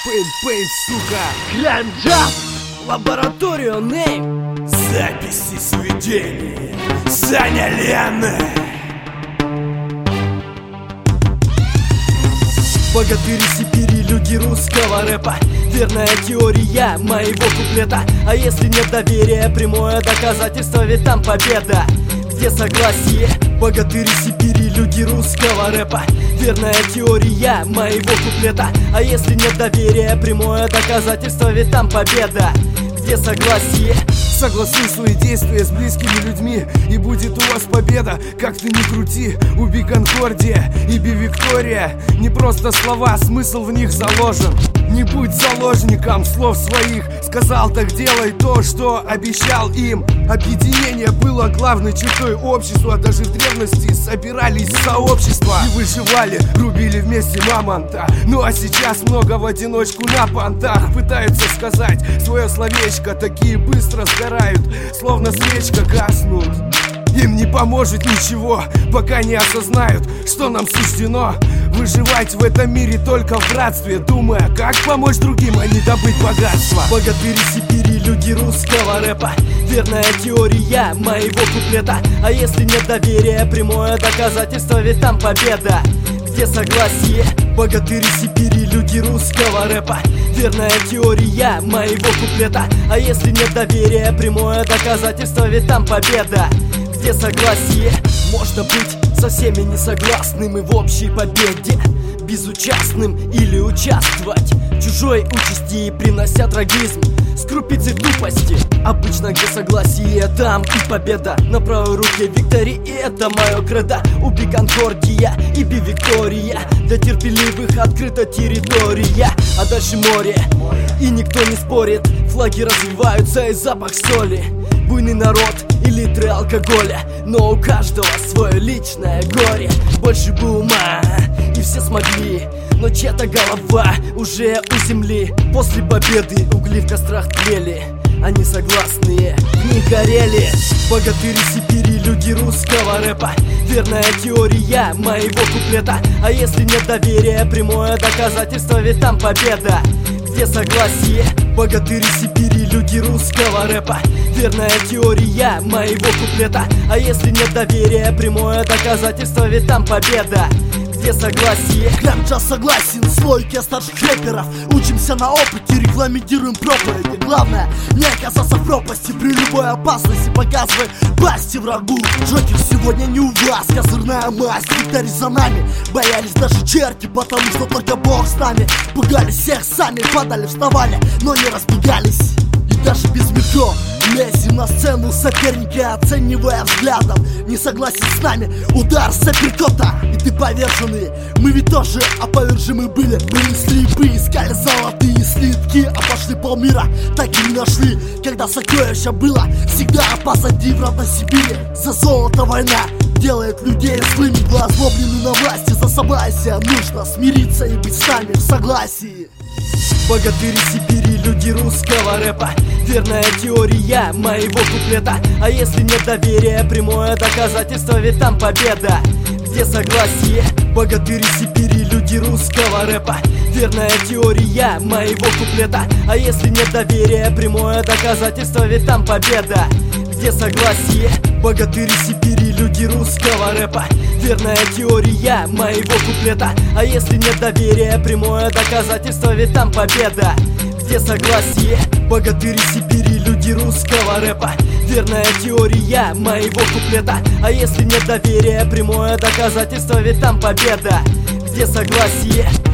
Пейн, сука. Гранджап, лабораторию Нейм. Записи сведений Саня Лена. Богатыри Сибири, люди русского рэпа. Верная теория моего куплета. А если нет доверия, прямое доказательство, ведь там победа. Где согласие? Богатыри Сибири, люди русского рэпа. Верная теория моего куплета. А если нет доверия, прямое доказательство, ведь там победа. Где согласие? Согласуй свои действия с близкими людьми, и будет у вас победа. Как ты ни крути, убей Конкордия и би Виктория. Не просто слова, смысл в них заложен. Не будь заложником слов своих. Сказал, так делай то, что обещал им. Объединение было главной чертой общества. Даже в древности собирались в сообщества и выживали, рубили вместе мамонта. Ну а сейчас много в одиночку на понтах пытаются сказать свое словечко. Такие быстро сгорают, словно свечка гаснут. Им не поможет ничего, пока не осознают, что нам суждено выживать в этом мире только в братстве, думая, как помочь другим, а не добыть богатство. Богатыри Сибири, люди русского рэпа. Верная теория моего куплета. А если нет доверия, прямое доказательство, ведь там победа. Где согласие? Богатыри Сибири, люди русского рэпа. Верная теория моего куплета. А если нет доверия, прямое доказательство, ведь там победа. Где согласие? Можно быть со всеми несогласным и в общей победе безучастным или участвовать в чужой участи, принося трагизм с крупицей тупости. Обычно где согласие, там и победа. На правой руке Виктори, и это мое кредо. Убей Конкордия и би Виктория. Для терпеливых открыта территория, а дальше море, и никто не спорит. Флаги развиваются и запах соли. Буйный народ и литры алкоголя, но у каждого свое личное горе. Больше бы ума, и все смогли, но чья-то голова уже у земли. После победы угли в кострах тлели, они согласные в них горели. Богатыри Сибири, люди русского рэпа. Верная теория моего куплета. А если нет доверия, прямое доказательство, ведь там победа. Где согласие? Богатыри Сибири, люди русского рэпа. Верная теория моего куплета. А если нет доверия, прямое доказательство, ведь там победа. Где согласие? Гранджа согласен с логикой старших рэперов. Учимся на опыте, регламентируем проповеди. Главное, не оказаться в пропасти при любой опасности. Показывай пасти врагу. Джокер сегодня не у вас, козырная масть. Виктори за нами, боялись даже черти, потому что только Бог с нами. Пугали всех сами, падали, вставали, но не разбегались. И даже без метро лезем на сцену, соперники оценивая взглядом. Не согласен с нами, удар с апперкота, и ты поверженный. Мы ведь тоже оповержимы были. Мы не слепы, искали золотые слитки, а пошли полмира, так и не нашли. Когда сокровища было всегда позади, врата Сибири. За золото война делает людей злыми. Вы озлоблены на власти, за согласие нужно смириться и быть с нами в согласии. Богатыри Сибири, люди русского рэпа. Верная теория моего куплета. А если нет доверия, прямое доказательство, ведь там победа. Где согласие? Богатыри Сибири, люди русского рэпа. Верная теория моего куплета. А если нет доверия, прямое доказательство, ведь там победа. Где согласие? Богатыри Сибири, люди русского рэпа. Верная теория моего куплета. А если нет доверия, прямое доказательство, ведь там победа. Где согласие? Богатыри Сибири, люди русского рэпа. Верная теория моего куплета. А если нет доверия, прямое доказательство, ведь там победа. Где согласие?